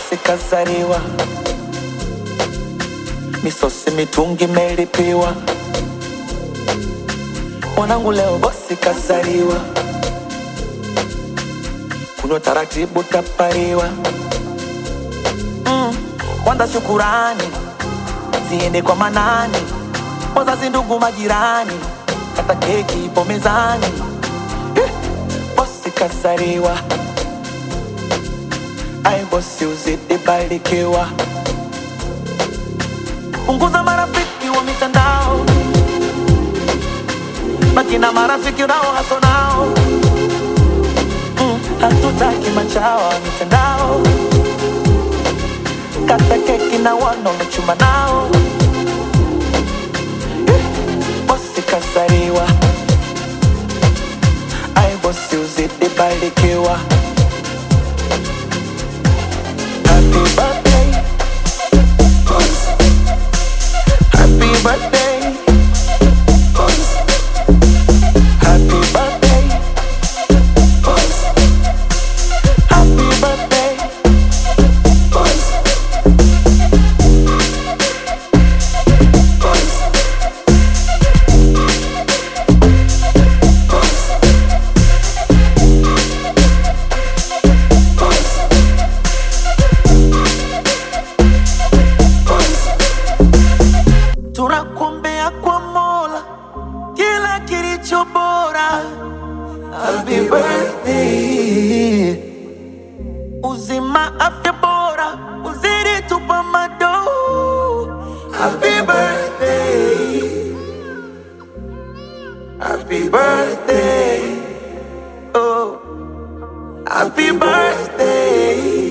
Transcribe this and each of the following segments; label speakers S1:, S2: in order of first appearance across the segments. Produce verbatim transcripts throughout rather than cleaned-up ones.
S1: bosi kazaliwa, misosi mitungi melipiwa. Mwanangu leo bosi kazaliwa, kunywa taratibu tapariwa. mm. Kwanza shukurani ziende kwa manani, wazazi, ndugu, majirani, kata keki ipo mezani. eh. Bosi kazaliwa, ai bosi uzidi barikiwa. Punguza marafiki wa mitandao, baki na marafiki unao haso nao. mm. Hatutaki machawa wa mitandao, kata keki na wano na chuma nao. eh. Bosi kazaliwa, ai bosi uzidi barikiwa. Happy birthday, boss. Happy birthday, boss. Happy birthday, boss. Happy birthday, boss. Boss. Tunakuombea kwa Mola kila kilicho bora. Happy birthday, uzima, afya bora, uzidi tupa mado. Happy birthday, happy birthday, oh, happy birthday,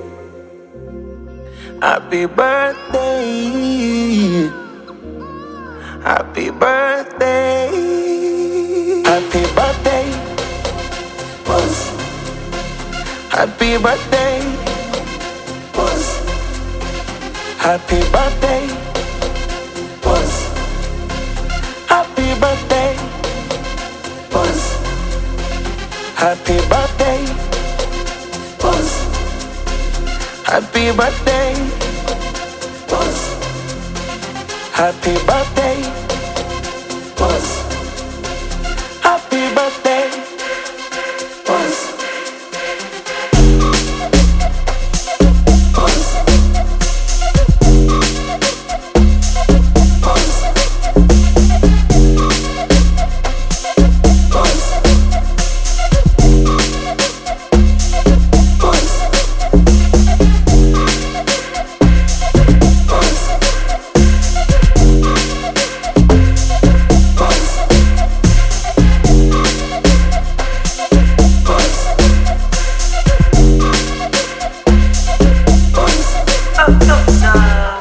S1: happy birthday. Happy birthday, happy birthday, boss. Happy birthday, boss. Happy birthday, boss. Happy birthday, boss. Happy birthday, boss. Happy birthday, boss. Happy birthday, boss. Happy birthday, boss. Boss. Boss. Boss. Boss. Boss.